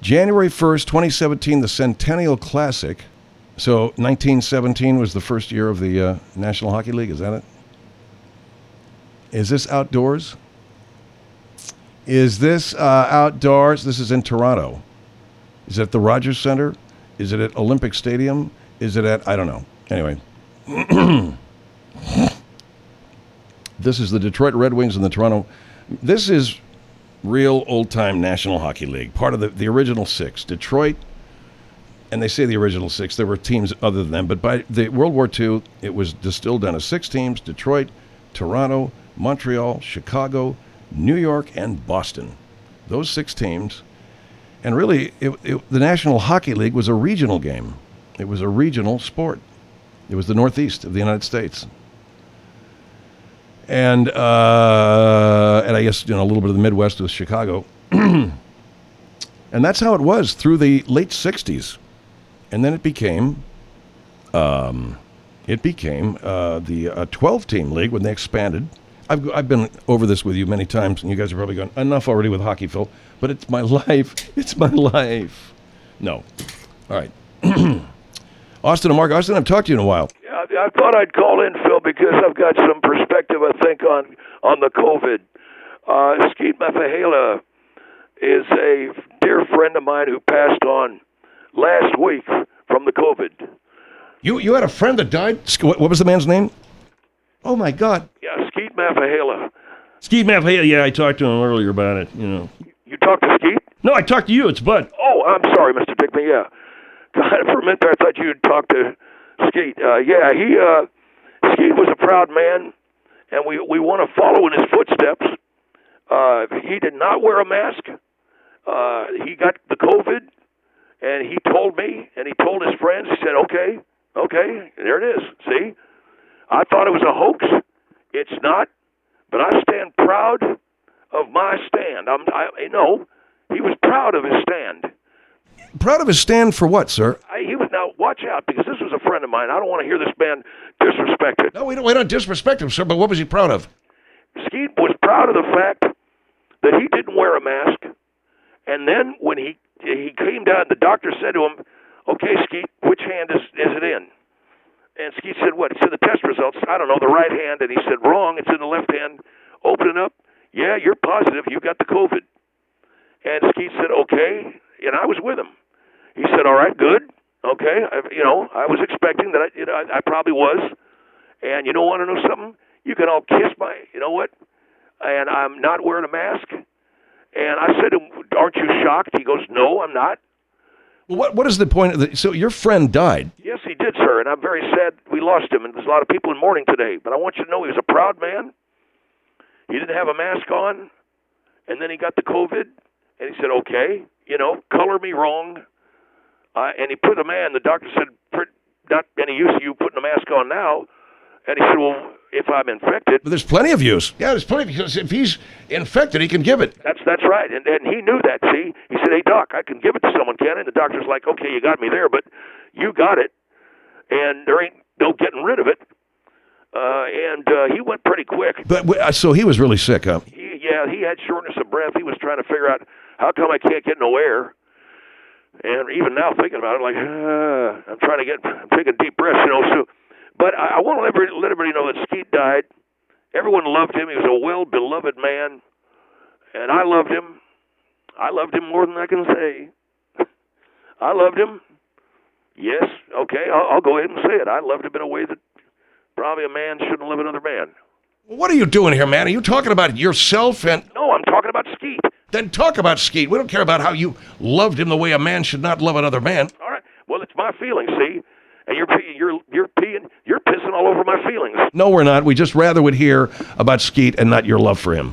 January 1st, 2017, the Centennial Classic. So 1917 was the first year of the National Hockey League. Is that it? Is this outdoors? Is this outdoors? This is in Toronto. Is it at the Rogers Center? Is it at Olympic Stadium? Is it at, I don't know. Anyway. This is the Detroit Red Wings and the Toronto. This is real old-time National Hockey League, part of the original six. Detroit, and they say the original six. There were teams other than them, but by the World War II, it was distilled down to six teams: Detroit, Toronto, Montreal, Chicago, New York, and Boston. Those six teams. And really, the National Hockey League was a regional game. It was a regional sport. It was the Northeast of the United States. And I guess, a little bit of the Midwest with Chicago. And that's how it was through the late 60s. And then it became the 12-team league when they expanded. I've been over this with you many times, and you guys are probably going, enough already with hockey, Phil. But it's my life. It's my life. No. All right. Austin and Mark. Austin, I've talked to you in a while. Yeah, I thought I'd call in, Phil, because I've got some perspective, I think, on the COVID. Skeet Mafahala is a dear friend of mine who passed on last week from the COVID. You had a friend that died? What was the man's name? Oh, my God. Yeah, Skeet Mafahala. Skeet Mafahala, yeah, I talked to him earlier about it, You talked to Skeet? No, I talked to you. It's Bud. Oh, I'm sorry, Mr. Dickman, yeah. God, for a minute there, I thought you'd talk to Skeet. Skeet was a proud man, and we want to follow in his footsteps. He did not wear a mask. He got the COVID, and he told me, and he told his friends, he said, okay, there it is, see? I thought it was a hoax. It's not, but I stand proud of my stand. He was proud of his stand. Proud of his stand for what, sir? Now, watch out, because this was a friend of mine. I don't want to hear this man disrespected. No, we don't disrespect him, sir, but what was he proud of? Skeet was proud of the fact that he didn't wear a mask, and then when he came down, the doctor said to him, okay, Skeet, which hand is it in? And Skeet said, what? He said, the test results, I don't know, the right hand, and he said, wrong, it's in the left hand. Open it up. Yeah, you're positive, you got the COVID. And Skeet said, okay, and I was with him. He said, all right, good, okay. I was expecting that I probably was. And you don't want to know something? You can all kiss my, what? And I'm not wearing a mask. And I said to him, aren't you shocked? He goes, no, I'm not. Well, what is the point of so your friend died? Yes, he did, sir, and I'm very sad we lost him, and there's a lot of people in mourning today. But I want you to know he was a proud man. He didn't have a mask on, and then he got the COVID, and he said, okay, color me wrong. And he put a man, the doctor said, not any use of you putting a mask on now. And he said, well, if I'm infected. But there's plenty of use. Yeah, there's plenty, because if he's infected, he can give it. That's right. And he knew that, see? He said, hey, Doc, I can give it to someone, can I? And the doctor's like, okay, you got me there, but you got it. And there ain't no getting rid of it. And he went pretty quick. But so he was really sick, huh? He had shortness of breath. He was trying to figure out, how come I can't get no air? And even now, thinking about it, I'm taking deep breaths, so. But I want to let everybody know that Skeet died. Everyone loved him. He was a well-beloved man. And I loved him. I loved him more than I can say. I loved him. Yes, okay, I'll go ahead and say it. I loved him in a way that probably a man shouldn't love another man. What are you doing here, man? Are you talking about yourself and... No, I'm talking about Skeet. Then talk about Skeet. We don't care about how you loved him the way a man should not love another man. All right. Well, it's my feelings, see? And you're pissing all over my feelings. No, we're not. We just rather would hear about Skeet and not your love for him.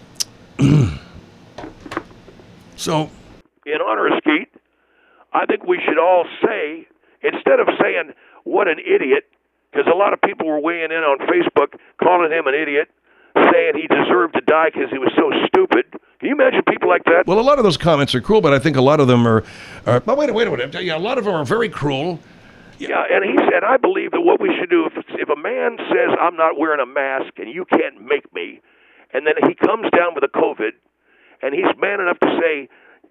So, in honor of Skeet, I think we should all say, instead of saying, what an idiot, because a lot of people were weighing in on Facebook, calling him an idiot, saying he deserved to die because he was so stupid. Can you imagine people like that? Well, a lot of those comments are cruel, but I think a lot of them are but wait a minute. A lot of them are very cruel. Yeah, and he said, I believe that what we should do, if a man says, I'm not wearing a mask and you can't make me, and then he comes down with a COVID, and he's man enough to say,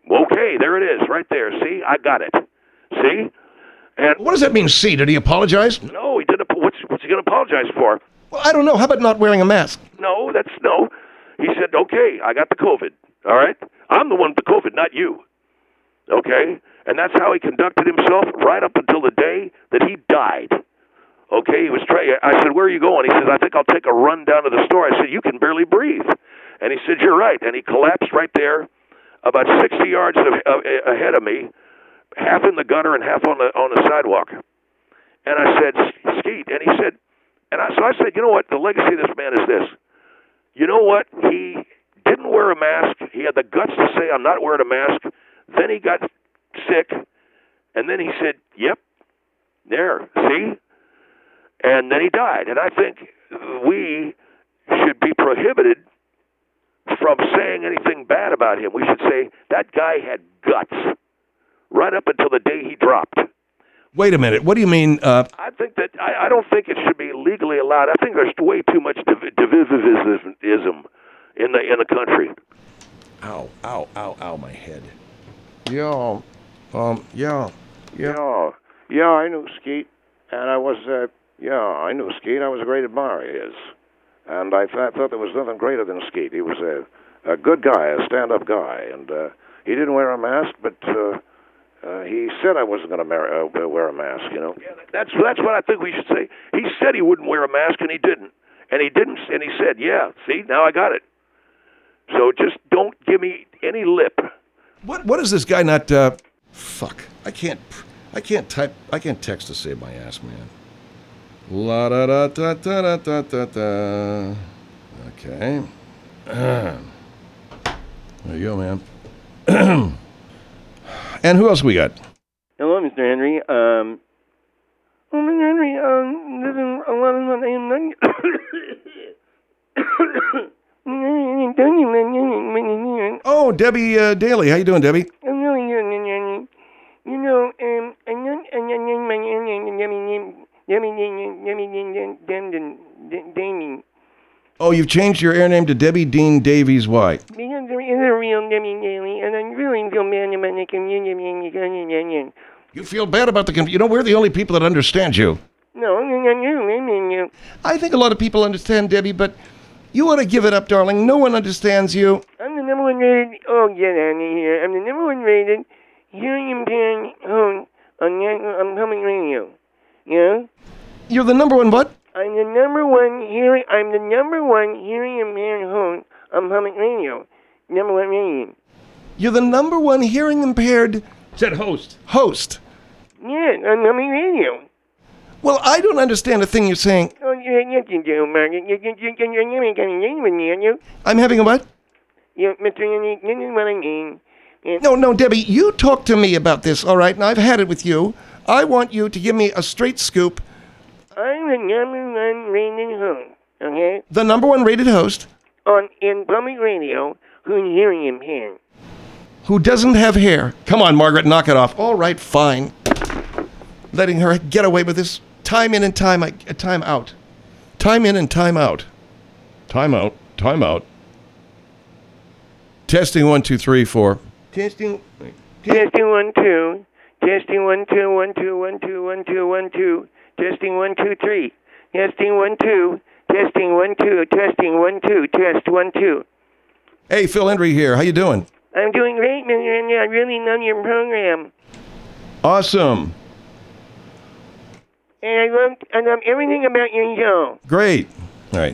Okay, there it is, right there. See, I got it. See? And What does that mean, see? Did he apologize? no, he didn't. What's he going to apologize for? Well, I don't know. How about not wearing a mask? No, that's no. He said, okay, I got the COVID. All right? I'm the one with the COVID, not you. Okay? And that's how he conducted himself right up until the day that he died. Okay? He was trying. I said, where are you going? He says, I think I'll take a run down to the store. I said, you can barely breathe. And he said, you're right. And he collapsed right there about 60 yards ahead of me, half in the gutter and half on the sidewalk. And I said, Skeet. And he said, so I said, you know what? The legacy of this man is this. You know what? He didn't wear a mask. He had the guts to say, I'm not wearing a mask. Then he got sick. And then he said, yep, there, see? And then he died. And I think we should be prohibited from saying anything bad about him. We should say, that guy had guts right up until the day he dropped. Wait a minute. What do you mean? I think that I don't think it should be legally allowed. I think there's way too much divisivism in the country. Ow, ow, ow, ow, my head. Yeah, yeah. Yeah, I knew Skeet, and I knew Skeet. I was a great admirer of his, and I thought there was nothing greater than Skeet. He was a good guy, a stand-up guy, and he didn't wear a mask, but he said I wasn't going to wear a mask, you know. Yeah, that's what I think we should say. He said he wouldn't wear a mask, and he didn't. And he said, yeah, see, now I got it. So just don't give me any lip. What is this guy not? Fuck. I can't type. I can't text to save my ass, man. La da da da da da da da. Okay. There you go, man. And who else we got? Hello, Mr. Henry. Mr. Henry, this is a lot of Oh, Debbie Daly. How you doing, Debbie? I'm really good, Henry. You know, Debbie. Oh, you've changed your air name to Debbie Dean Davies. Why? Because there is a real Debbie Daly, and I really feel bad about the community. You feel bad about the You know, we're the only people that understand you. No, you. I think a lot of people understand Debbie, but you ought to give it up, darling. No one understands you. I'm the number one rated. Oh, get out of here! I'm the number one rated hearing impaired host on public radio. Yeah. You're the number one what? I'm the number one hearing impaired host on public radio. Number one rating. You're the number one hearing impaired. Said host. Host. Yeah, on public radio. Well, I don't understand a thing you're saying. Oh, yes, you do, Mark. I'm having a what? Yeah, Mr. Henry, this is what I mean. No, Debbie, you talk to me about this, all right? And I've had it with you. I want you to give me a straight scoop. I'm the number one rated host, okay? The number one rated host. In public radio who's hearing impaired. Who doesn't have hair. Come on, Margaret, knock it off. All right, fine. Letting her get away with this. Time in and time out. Time in and time out. Time out. Time out. Testing 1, 2, 3, 4. Testing 1, 2. Testing 1, 2, 1, 2, 1, 2, 1, 2, 1, 2. Testing 1, 2, 3. Testing 1, 2. Testing 1, 2. Testing 1, 2. Test 1, 2. Hey, Phil Hendry here. How you doing? I'm doing great, Mr. Henry. I really love your program. Awesome. And I love everything about your show. Great. All right.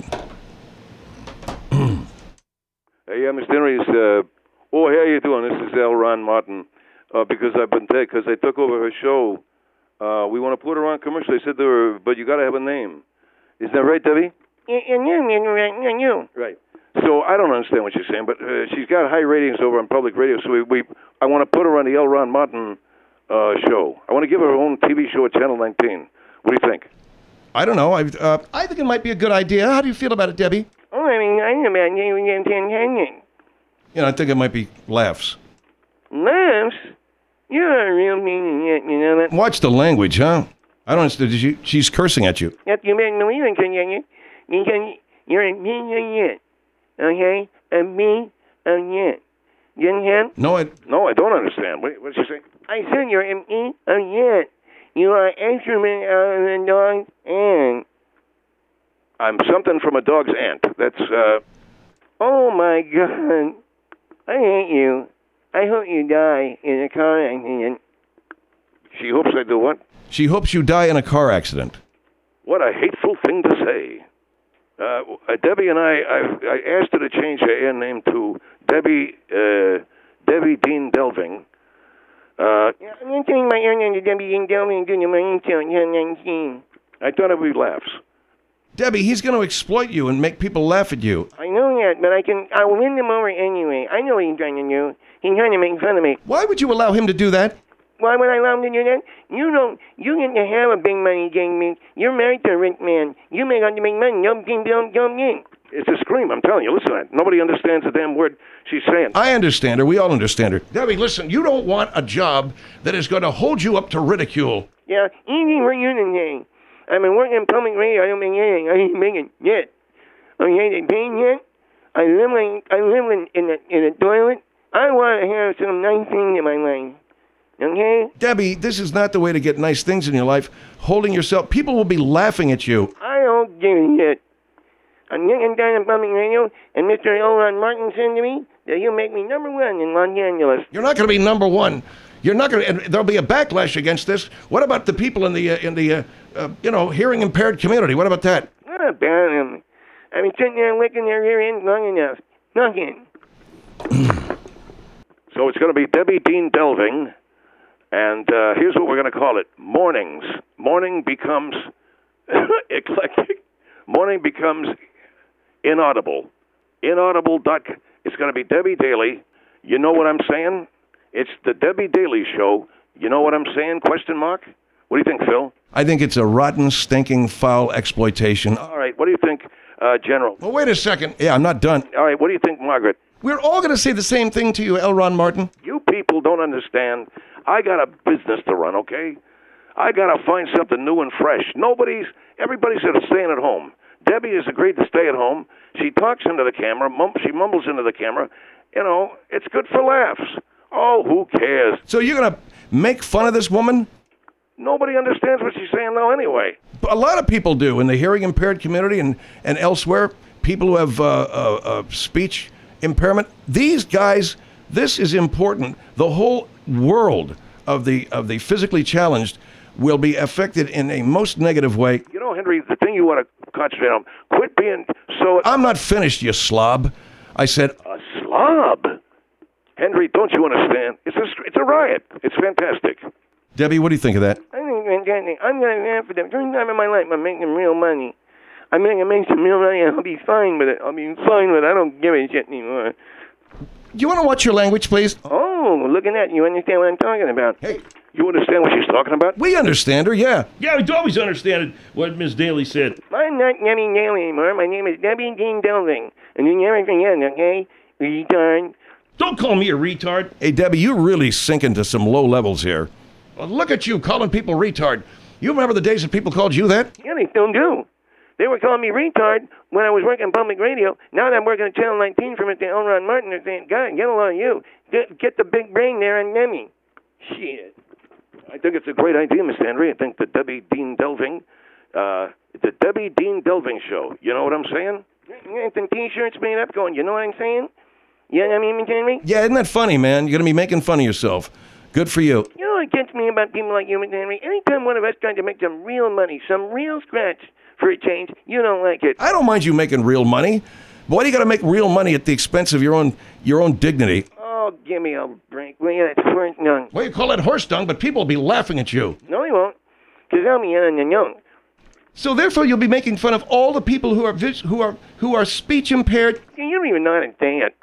Yeah, Mr. Henry, how are you doing? This is L. Ron Martin. Because I took over her show. We want to put her on commercial. They said but you got to have a name. Is that right, Debbie? You. Right. So I don't understand what she's saying, but she's got high ratings over on public radio. So I want to put her on the L. Ron Martin show. I want to give her own TV show at Channel 19. What do you think? I don't know. I think it might be a good idea. How do you feel about it, Debbie? Oh, I mean, I know about you. You know, I think it might be laughs. Laughs? You're a real mean, you know that? Watch the language, huh? I don't understand. She's cursing at you. Yep, you better believe it, because you're a mean, okay? A mean, You understand? No, No, I don't understand. What'd she say? I said you're M-E? Oh, yeah. You are instrument of the dog's aunt. I'm something from a dog's aunt. That's, Oh, my God. I hate you. I hope you die in a car accident. she hopes I do what? she hopes you die in a car accident. What a hateful thing to say. Debbie and I asked her to change her air name to Debbie Dean Delving. I'm going to change my air name to Debbie Dean Delving to the Marine Show 2019. I thought it would be laughs. Debbie, he's going to exploit you and make people laugh at you. I know that, but I will win them over anyway. I know what he's trying to do. He's trying to make fun of me. Why would you allow him to do that? Why would I allow him to do that? You get to have a big money gang, man. You're married to a rich man. You make out to make money. Don't in. It's a scream, I'm telling you. Listen to that. Nobody understands a damn word she's saying. I understand her. We all understand her. Debbie, listen, you don't want a job that is going to hold you up to ridicule. Yeah, easy for you to say. I've been working in public radio. I don't make anything. I ain't making yet. Okay, they paying yet. I live in a toilet. I want to have some nice things in my life. Okay? Debbie, this is not the way to get nice things in your life. Holding yourself, people will be laughing at you. I don't give a shit. I'm getting down in public radio, and Mr. Elron Martin said to me that he'll make me number one in Los Angeles. You're not going to be number one. You're not going to, and there'll be a backlash against this. What about the people in the hearing impaired community? What about that? What about them? I've been sitting there licking their rear ends long enough. Nothing. So it's going to be Debbie Dean Delving, and here's what we're going to call it. Mornings. Morning becomes eclectic. Morning becomes inaudible. Inaudible. It's going to be Debbie Daly. You know what I'm saying? It's the Debbie Daly Show. You know what I'm saying? Question mark? What do you think, Phil? I think it's a rotten, stinking, foul exploitation. All right. What do you think, General? Well, wait a second. Yeah, I'm not done. All right. What do you think, Margaret? We're all going to say the same thing to you, L. Ron Martin. You people don't understand. I got a business to run, okay? I got to find something new and fresh. Everybody's sort of staying at home. Debbie has agreed to stay at home. She talks into the camera. She mumbles into the camera. You know, it's good for laughs. Oh, who cares? So you're going to make fun of this woman? Nobody understands what she's saying now anyway. A lot of people do in the hearing impaired community and elsewhere. People who have speech impairment. These guys, this is important. The whole world of the physically challenged will be affected in a most negative way. You know, Henry, the thing you want to concentrate on, quit being so... I'm not finished, you slob. I said... A slob? Henry, don't you understand? It's a riot. It's fantastic. Debbie, what do you think of that? I think it's fantastic. I'm going to have for the first time in my life I'm making real money. I'm going to make some real money and I'll be fine with it. I don't give a shit anymore. Do you want to watch your language, please? Oh, look at that. You understand what I'm talking about. Hey, you understand what she's talking about? we understand her, yeah. Yeah, we always understand what Miss Daly said. I'm not Debbie Daly anymore. My name is Debbie Dean Delving. And you never forget, okay? Retard. Don't call me a retard. Hey, Debbie, you're really sinking to some low levels here. Well, look at you calling people retard. You remember the days that people called you that? Yeah, they still do. They were calling me retard when I was working public radio. Now that I'm working at Channel 19 for Mr. L. Ron Martin, they're saying, God, get a lot of you. Get the big brain there on Demi. Shit. I think it's a great idea, Mr. Henry. I think the Debbie Dean Delving Show. You know what I'm saying? Yeah, some T-shirts made up going, you know what I'm saying? You know what I mean, Mr. Henry? Yeah, isn't that funny, man? You're going to be making fun of yourself. Good for you. You know what gets me about people like you, Mr. Henry? Anytime one of us tries to make some real money, some real scratch for a change, you don't like it. I don't mind you making real money. But why do you got to make real money at the expense of your own dignity? Oh, give me a break. Will you? That's horse dung. Well, you call that horse dung, but people will be laughing at you. No, he won't. Because I'll be young and young. So therefore, you'll be making fun of all the people who are speech impaired. You don't even know how to say it.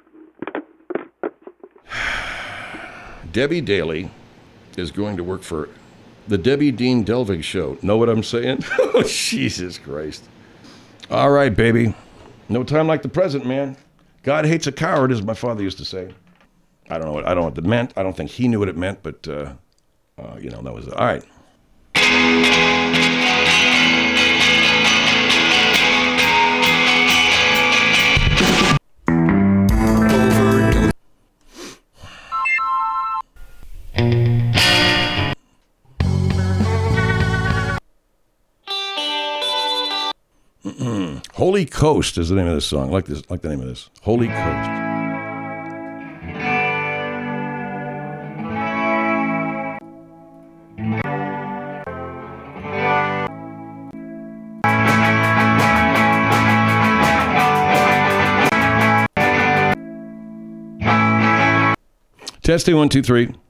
Debbie Daly is going to work for the Debbie Dean Delving Show. Know what I'm saying? Oh, Jesus Christ. All right, baby. No time like the present, man. God hates a coward, as my father used to say. I don't know what that meant. I don't think he knew what it meant, but, that was it. All right. Holy Coast is the name of this song. Like the name of this. Holy Coast. Testing 1, 2, 3.